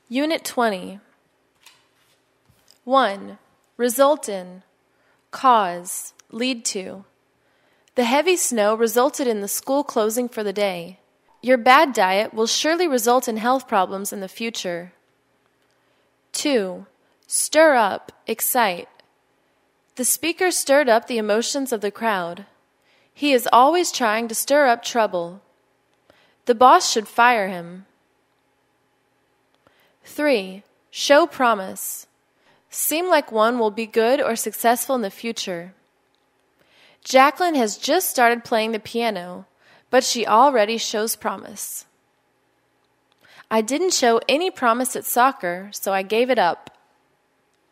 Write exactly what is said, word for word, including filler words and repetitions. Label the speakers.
Speaker 1: Unit twenty. one. Result in. Cause. Lead to. The heavy snow resulted in the school closing for the day. Your bad diet will surely result in health problems in the future. two. Stir up, excite. The speaker stirred up the emotions of the crowd. He is always trying to stir up trouble. The boss should fire him. three. Show promise. Seem like one will be good or successful in the future. Jacqueline has just started playing the piano, but she already shows promise. I didn't show any promise at soccer, so I gave it up.